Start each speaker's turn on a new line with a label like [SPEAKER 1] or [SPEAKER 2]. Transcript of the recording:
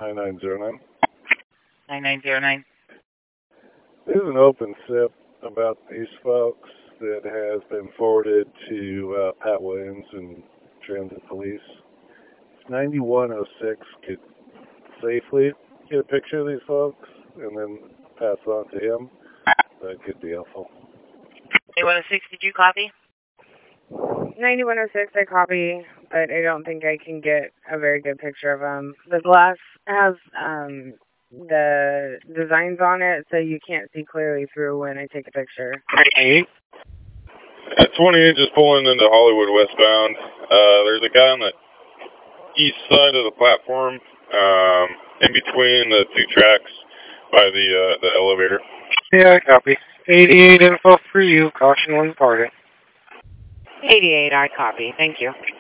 [SPEAKER 1] 9909.
[SPEAKER 2] 9909.
[SPEAKER 1] There's an open SIP about these folks that has been forwarded to Pat Williams and Transit Police. 9106 could safely get a picture of these folks and then pass it on to him. That could be helpful.
[SPEAKER 2] 9106, did you copy?
[SPEAKER 3] 9106, I copy, but I don't think I can get a very good picture of them. The glass has the designs on it, so you can't see clearly through when I take a picture.
[SPEAKER 4] 28 just pulling into Hollywood westbound. There's a guy on the east side of the platform, in between the two tracks by the elevator.
[SPEAKER 5] Yeah, I copy. 88 info for you. Caution when parted.
[SPEAKER 3] 88, I copy. Thank you.